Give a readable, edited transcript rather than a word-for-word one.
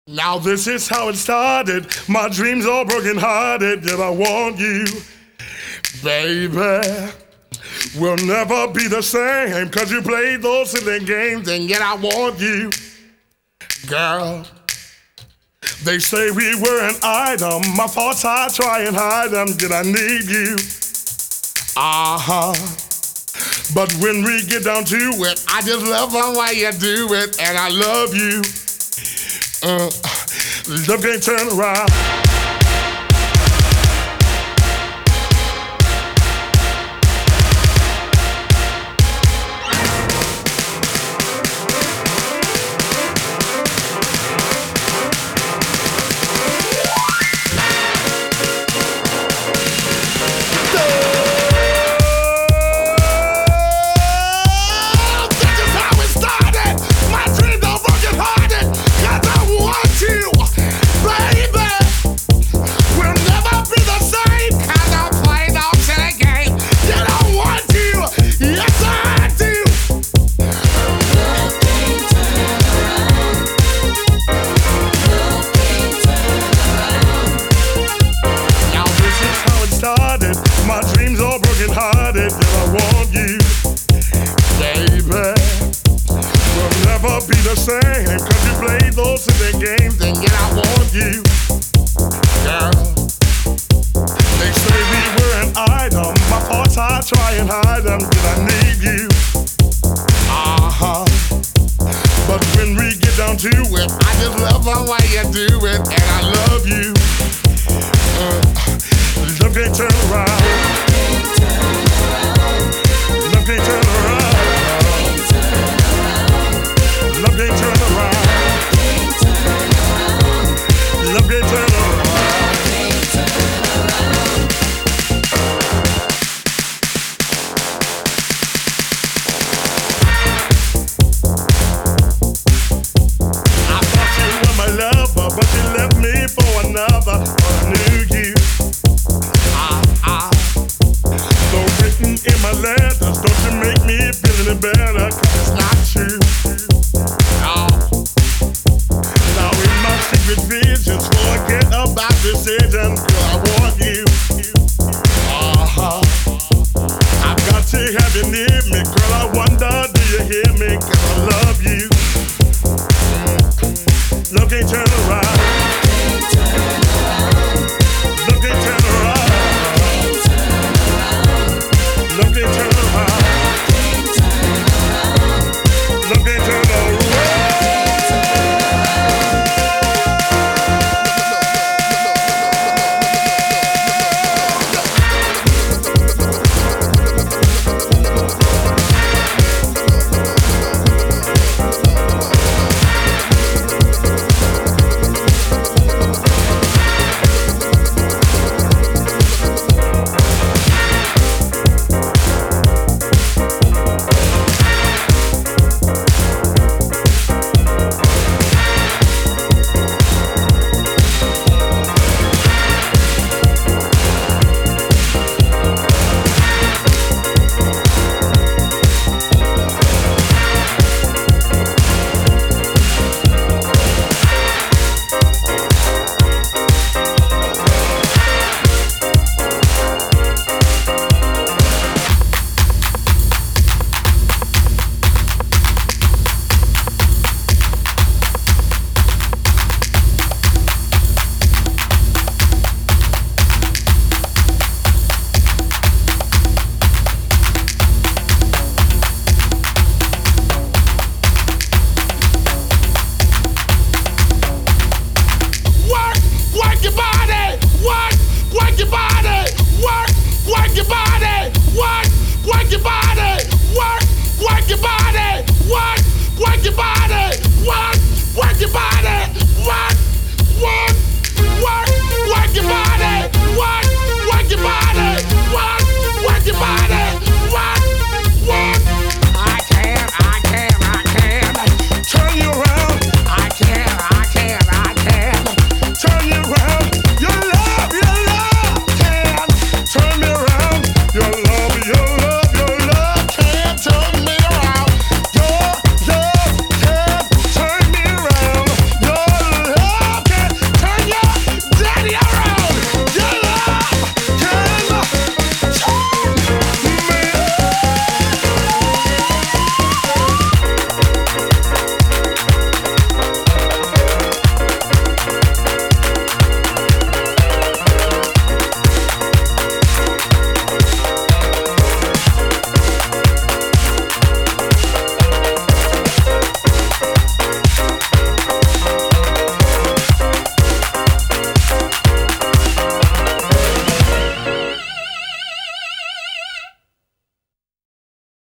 Now this is how it started. My dreams all broken hearted. Yet I want you, baby. We'll never be the same, cause you played those silly games, and yet I want you, girl. They say we were an item. My faults, I try and hide them. Did I need you? But when we get down to it, I just love the way you do it, and I love you. Love can't turn around. My dreams all broken hearted, yet I want you, baby. We'll never be the same, cause you played those silly games, and yet I want you, girl. They say we were an item. My faults, I try and hide them. Did I need you? But when we get down to it, I just love the way you do it, and I love you. Love can't turn around. Love can't turn around. Love can't turn around. Love can't turn around. I thought you were my lover, but you left me for another. I knew you. In my letters, don't you make me feel any better, cause it's not true. No. Now in my secret visions, forget about decisions, girl, I want you. I've got to have you near me, girl, I wonder, do you hear me, cause I love you. Love can't turn around.